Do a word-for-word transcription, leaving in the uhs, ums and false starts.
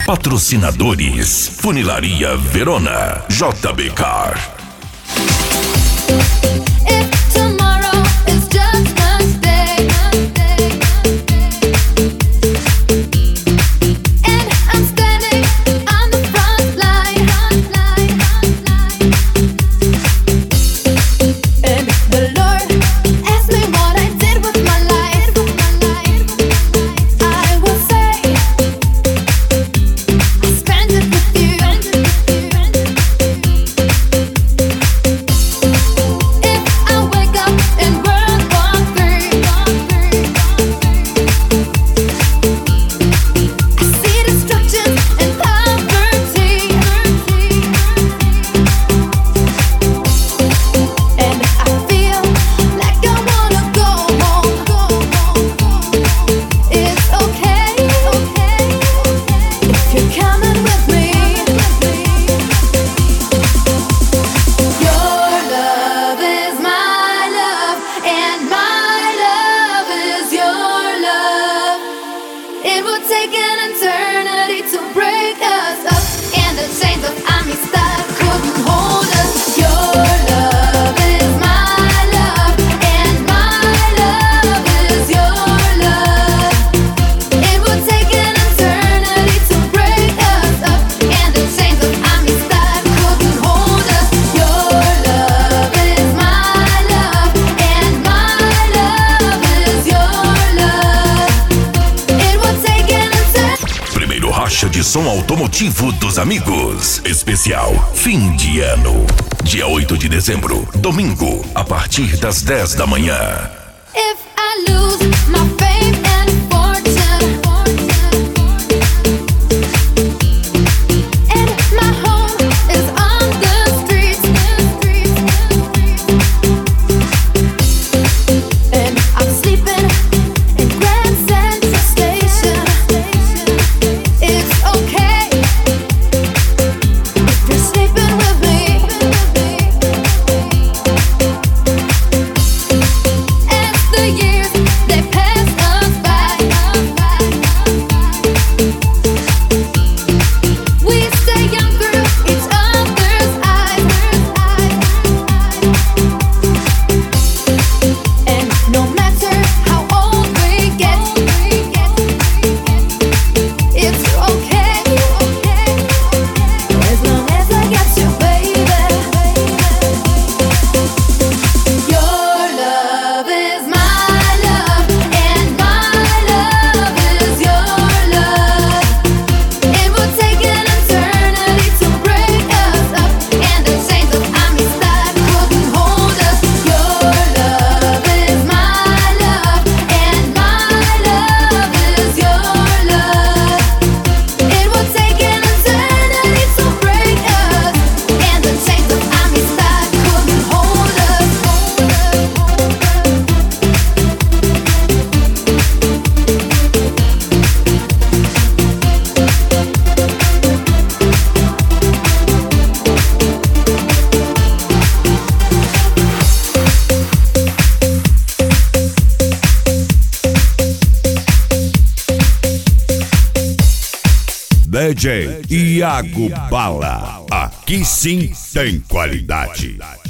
Patrocinadores: Funilaria Verona, J B Car. De som automotivo dos amigos. Especial fim de ano. Dia oito de dezembro, domingo, a partir das dez da manhã. If I lose my fame and fortune, and my home is on the streets, and I'm sleeping in Grand Central Station, it's okay if you're sleeping with me. As the years they pass us by, we stay young through each other's eyes, and no matter how old we get, it's okay, as long as I got you, baby. Your love is my love, and my love is your love. It would take an eternity to break us up, and the chains of amistad couldn't hold us. Your love is my love, and my love is your love. It would take an eternity to break us, and the chains of amistad couldn't hold us. D J Iago Bala. Aqui sim tem qualidade.